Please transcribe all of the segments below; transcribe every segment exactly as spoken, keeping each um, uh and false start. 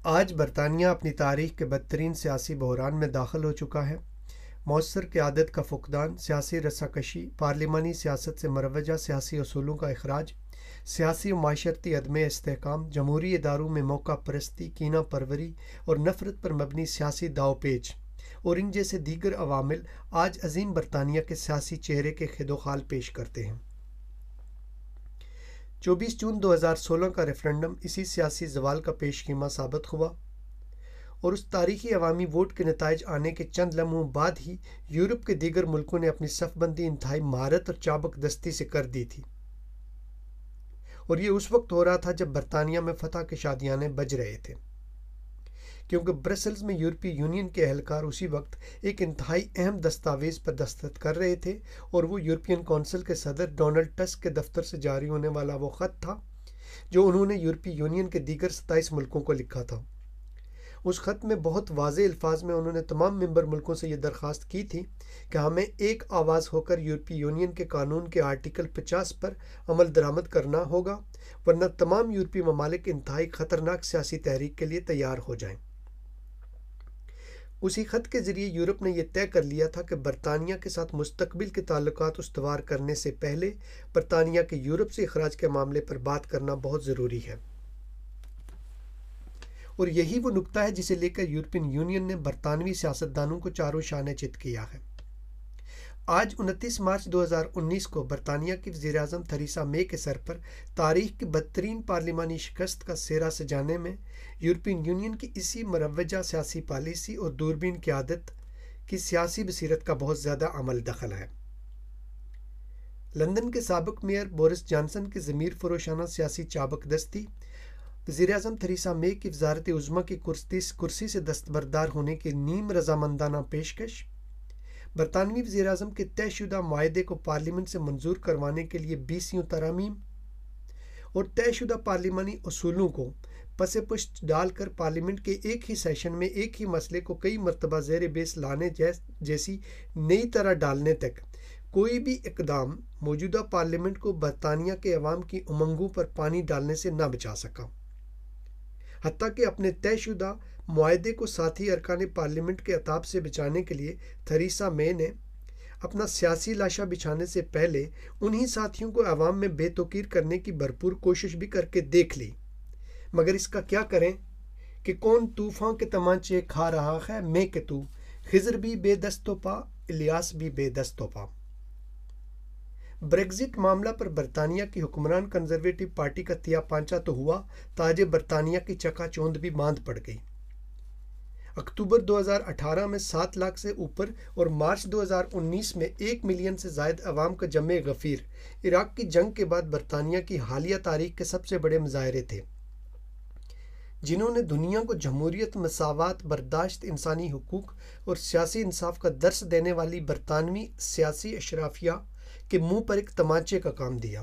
آج برطانیہ اپنی تاریخ کے بدترین سیاسی بحران میں داخل ہو چکا ہے۔ مؤثر قیادت کا فقدان، سیاسی رساکشی، پارلیمانی سیاست سے مروجہ سیاسی اصولوں کا اخراج، سیاسی و معاشرتی عدم استحکام، جمہوری اداروں میں موقع پرستی، کینہ پروری اور نفرت پر مبنی سیاسی داؤ پیچ اور ان جیسے دیگر عوامل آج عظیم برطانیہ کے سیاسی چہرے کے خد و خال پیش کرتے ہیں۔ چوبیس جون دو ہزار سولہ کا ریفرنڈم اسی سیاسی زوال کا پیش خیمہ ثابت ہوا اور اس تاریخی عوامی ووٹ کے نتائج آنے کے چند لمحوں بعد ہی یورپ کے دیگر ملکوں نے اپنی صف بندی انتہائی مہارت اور چابک دستی سے کر دی تھی، اور یہ اس وقت ہو رہا تھا جب برطانیہ میں فتح کے شادیانے بج رہے تھے، کیونکہ برسلز میں یورپی یونین کے اہلکار اسی وقت ایک انتہائی اہم دستاویز پر دستخط کر رہے تھے، اور وہ یورپین کونسل کے صدر ڈونلڈ ٹسک کے دفتر سے جاری ہونے والا وہ خط تھا جو انہوں نے یورپی یونین کے دیگر ستائیس ملکوں کو لکھا تھا۔ اس خط میں بہت واضح الفاظ میں انہوں نے تمام ممبر ملکوں سے یہ درخواست کی تھی کہ ہمیں ایک آواز ہو کر یورپی یونین کے قانون کے آرٹیکل پچاس پر عمل درآمد کرنا ہوگا، ورنہ تمام یورپی ممالک انتہائی خطرناک سیاسی تحریک کے لیے تیار ہو جائیں۔ اسی خط کے ذریعے یورپ نے یہ طے کر لیا تھا کہ برطانیہ کے ساتھ مستقبل کے تعلقات استوار کرنے سے پہلے برطانیہ کے یورپ سے اخراج کے معاملے پر بات کرنا بہت ضروری ہے، اور یہی وہ نقطہ ہے جسے لے کر یورپین یونین نے برطانوی سیاستدانوں کو چاروں شانے چت کیا ہے۔ آج انتیس مارچ دو ہزار انیس کو برطانیہ کی وزیر اعظم تھریسا مے کے سر پر تاریخ کی بدترین پارلیمانی شکست کا سہرا سجانے میں یورپین یونین کی اسی مروجہ سیاسی پالیسی اور دوربین قیادت کی سیاسی بصیرت کا بہت زیادہ عمل دخل ہے۔ لندن کے سابق میئر بورس جانسن کی ضمیر فروشانہ سیاسی چابک دستی، وزیر اعظم تھریسا مے کی وزارت عظمیٰ کی کرسی سے دستبردار ہونے کی نیم رضامندانہ پیشکش، برطانوی وزیر اعظم کے طے شدہ معاہدے کو پارلیمنٹ سے منظور کروانے کے لیے بیسیوں ترامیم اور طے شدہ پارلیمانی اصولوں کو پس پشت ڈال کر پارلیمنٹ کے ایک ہی سیشن میں ایک ہی مسئلے کو کئی مرتبہ زیر بیس لانے جیسی نئی طرح ڈالنے تک کوئی بھی اقدام موجودہ پارلیمنٹ کو برطانیہ کے عوام کی امنگوں پر پانی ڈالنے سے نہ بچا سکا، حتیٰ کہ اپنے طے شدہ معاہدے کو ساتھی ارکان پارلیمنٹ کے عتاب سے بچانے کے لیے تھریسا مے نے اپنا سیاسی لاشا بچھانے سے پہلے انہی ساتھیوں کو عوام میں بے توقیر کرنے کی بھرپور کوشش بھی کر کے دیکھ لی، مگر اس کا کیا کریں کہ کون طوفان کے تمانچے کھا رہا ہے میں کہ تو، خضر بھی بے دست و پا، الیاس بھی بے دست و پا۔ بریگزٹ معاملہ پر برطانیہ کی حکمران کنزرویٹو پارٹی کا تیا پانچا تو ہوا، تاج برطانیہ کی چکا چوند بھی باندھ پڑ گئی۔ اکتوبر دو ہزار اٹھارہ میں سات لاکھ سے اوپر اور مارچ دو ہزار انیس میں ایک ملین سے زائد عوام کا جمع غفیر عراق کی جنگ کے بعد برطانیہ کی حالیہ تاریخ کے سب سے بڑے مظاہرے تھے، جنہوں نے دنیا کو جمہوریت، مساوات، برداشت، انسانی حقوق اور سیاسی انصاف کا درس دینے والی برطانوی سیاسی اشرافیہ کے منہ پر ایک تمانچے کا کام دیا۔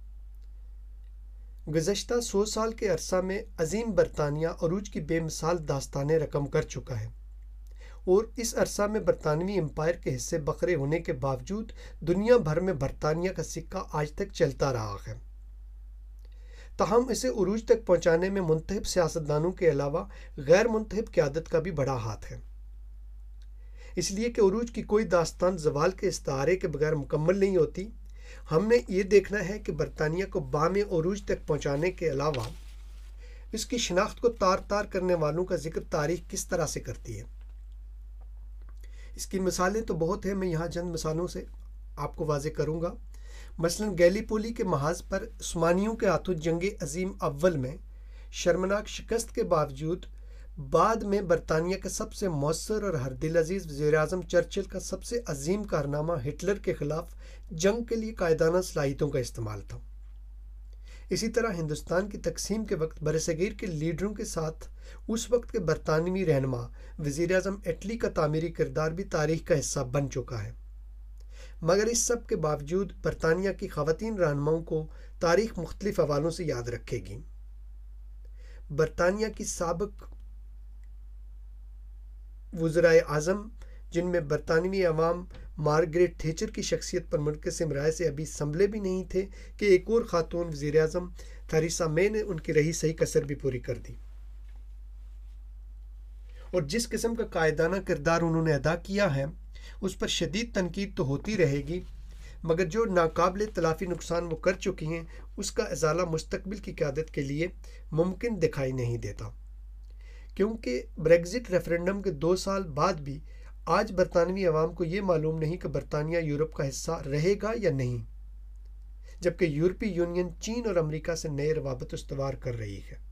گزشتہ سو سال کے عرصہ میں عظیم برطانیہ عروج کی بے مثال داستانیں رقم کر چکا ہے، اور اس عرصہ میں برطانوی امپائر کے حصے بکھرے ہونے کے باوجود دنیا بھر میں برطانیہ کا سکہ آج تک چلتا رہا ہے۔ تاہم اسے عروج تک پہنچانے میں منتخب سیاستدانوں کے علاوہ غیر منتخب قیادت کا بھی بڑا ہاتھ ہے، اس لیے کہ عروج کی کوئی داستان زوال کے استعارے کے بغیر مکمل نہیں ہوتی۔ ہم نے یہ دیکھنا ہے کہ برطانیہ کو بام عروج تک پہنچانے کے علاوہ اس کی شناخت کو تار تار کرنے والوں کا ذکر تاریخ کس طرح سے کرتی ہے۔ اس کی مثالیں تو بہت ہیں، میں یہاں چند مثالوں سے آپ کو واضح کروں گا۔ مثلاً گیلی پولی کے محاذ پر عثمانیوں کے ہاتھوں جنگ عظیم اول میں شرمناک شکست کے باوجود بعد میں برطانیہ کے سب سے مؤثر اور ہر دل عزیز وزیر اعظم چرچل کا سب سے عظیم کارنامہ ہٹلر کے خلاف جنگ کے لیے قائدانہ صلاحیتوں کا استعمال تھا۔ اسی طرح ہندوستان کی تقسیم کے وقت برصغیر کے لیڈروں کے ساتھ اس وقت کے برطانوی رہنما وزیر اعظم اٹلی کا تعمیری کردار بھی تاریخ کا حصہ بن چکا ہے، مگر اس سب کے باوجود برطانیہ کی خواتین رہنماؤں کو تاریخ مختلف حوالوں سے یاد رکھے گی۔ برطانیہ کی سابق وزرائے اعظم، جن میں برطانوی عوام مارگریٹ تھیچر کی شخصیت پر منقسم رائے سے ابھی سنبھلے بھی نہیں تھے کہ ایک اور خاتون وزیر اعظم تھریسا مے نے ان کی رہی صحیح کسر بھی پوری کر دی۔ اور جس قسم کا قائدانہ کردار انہوں نے ادا کیا ہے اس پر شدید تنقید تو ہوتی رہے گی، مگر جو ناقابل تلافی نقصان وہ کر چکی ہیں اس کا ازالہ مستقبل کی قیادت کے لیے ممکن دکھائی نہیں دیتا، کیونکہ بریگزٹ ریفرنڈم کے دو سال بعد بھی آج برطانوی عوام کو یہ معلوم نہیں کہ برطانیہ یورپ کا حصہ رہے گا یا نہیں، جبکہ یورپی یونین چین اور امریکہ سے نئے روابط استوار کر رہی ہے۔